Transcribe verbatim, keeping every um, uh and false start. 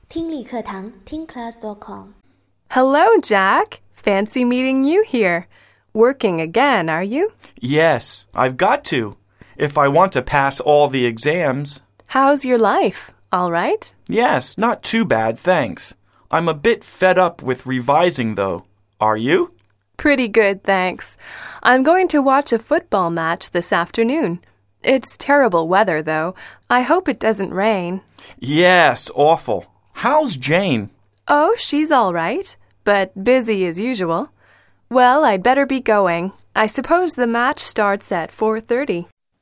听力课堂听 class dot com。 Hello, Jack. Fancy meeting you here. Working again, are you? Yes, I've got to, if I want to pass all the exams. How's your life? All right? Yes, not too bad, thanks. I'm a bit fed up with revising, though. Are you? Pretty good, thanks. I'm going to watch a football match this afternoon. It's terrible weather, though. I hope it doesn't rain. Yes, awful. How's Jane? Oh, she's all right, but busy as usual. Well, I'd better be going. I suppose the match starts at four thirty.